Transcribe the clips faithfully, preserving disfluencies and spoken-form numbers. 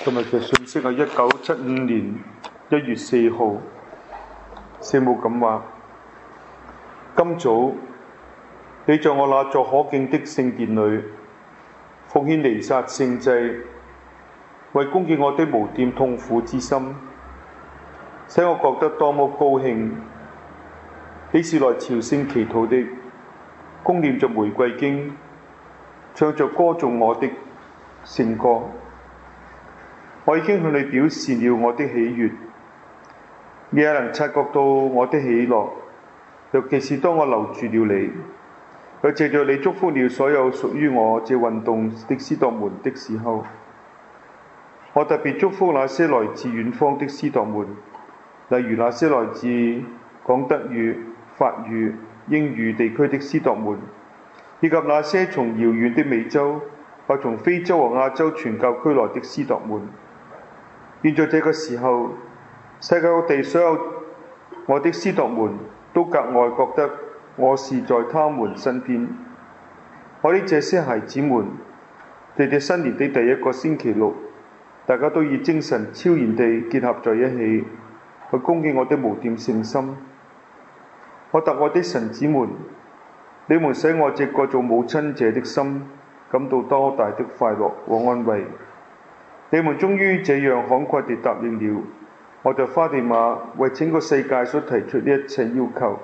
今日嘅信息係一九七五年一月四號，聖母咁話：今早你在我那座可敬的聖殿裏奉獻彌撒聖祭，為恭敬我的無玷痛苦之心，使我覺得多麼高興。你是來朝聖祈禱的，恭念着玫瑰經，唱着歌頌我的聖歌。我已經向你表示了我的喜悅，你也能察覺到我的喜樂，尤其是當我留住了你，又藉着你祝福了所有屬於我這運動的司鐸們的時候。我特別祝福那些來自遠方的司鐸們，例如那些來自講德語、法語、英語地區的司鐸們，以及那些從遙遠的美洲或從非洲和亞洲傳教區來的司鐸們。現在這個時候，世界各地所有我的司鐸們都格外覺得我是在他們身邊。我的這些孩子們，在這新年的第一個星期六，大家都以精神超然地結合在一起，去恭敬我的無玷聖心。我特愛的神子們，你們使我這個做母親者的心感到多大的快樂和安慰。你們終於這樣慷慨地答應了我在花地瑪為整個世界所提出的一切要求。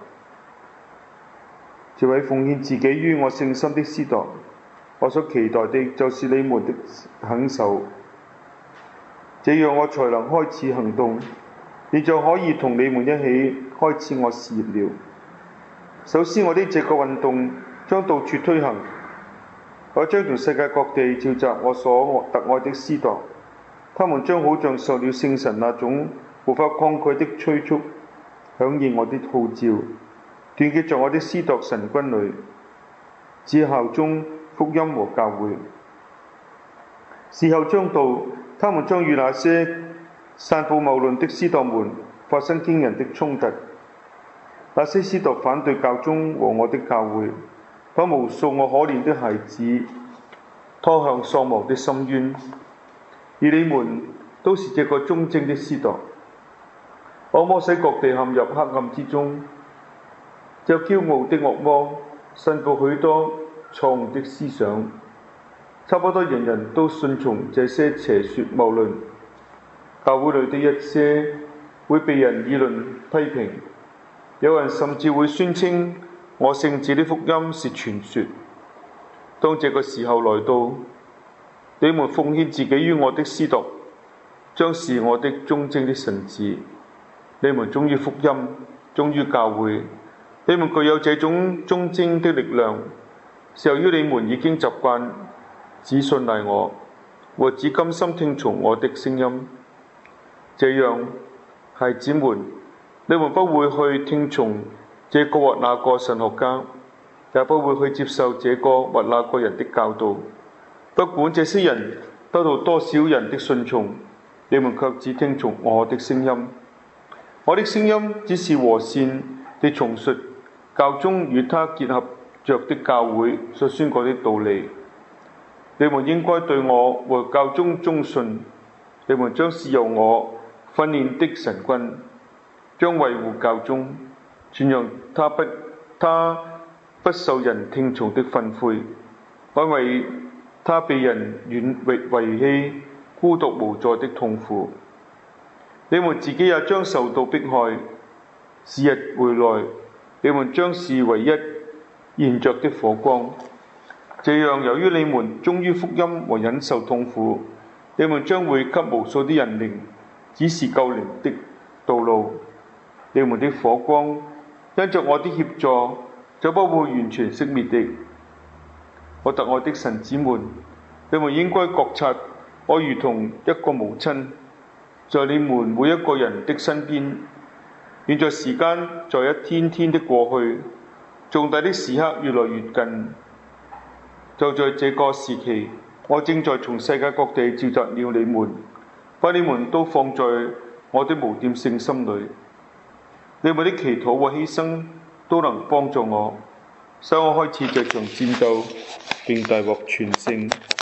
這位奉獻自己於我聖心的司鐸，我所期待的就是你們的肯受，這樣我才能開始行動，你就可以同你們一起開始我事業了。首先，我的這個運動將到處推行，我將從世界各地召集我所特愛的司鐸，他們將好像受了聖神那種無法抗拒的催促，響應我的號召，團結在我的司鐸神軍裏，只效忠福音和教會。時候將到，他們將與那些散布謬論的司鐸們發生驚人的衝突。那些司鐸反對教宗和我的教會，把無數我可憐的孩子拖向喪亡的深淵。而你們都是這個忠貞的司鐸，惡魔使各地陷入黑暗之中。這驕傲的惡魔散布許多錯誤的思想，差不多人人都信從這些邪說謬論。教會裏的一些會被人議論批評，有人甚至會宣稱我聖子的福音是傳說。當這個時候來到，你們奉獻自己於我的司鐸，將是我的忠貞的臣子。你們忠於福音，忠於教會，你們具有這種忠貞的力量，是由於你們已經習慣只信賴我，和只甘心聽從我的聲音。這樣，孩子們，你們不會去聽從這個或那個神學家，也不會去接受這個或那個人的教導。不管這些人得到多少人的信從，你們卻只聽從我的聲音。我的聲音只是和善地重述教宗與他結合着的教會所宣講的道理。你們應該對我和教宗忠信，你們將是由我訓練的神軍，將維護教宗，傳揚他不他不受人聽從的訓誨，因為他被人遠遺遺棄、孤獨無助的痛苦。你們自己也將受到迫害，是日回來，你們將是唯一燃着的火光。這樣，由於你們忠於福音和忍受痛苦，你們將會給無數的人靈指示救靈的道路。你們的火光因着我的協助，就不會完全熄滅的。我特愛的神子們，你們應該覺察我如同一個母親，在你們每一個人的身邊。現在時間在一天天的過去，重大的時刻越來越近。就在這個時期，我正在從世界各地召集了你們，把你們都放在我的無玷聖心裏。你們的祈禱和犧牲都能幫助我，使我開始這場戰鬥並大獲全勝。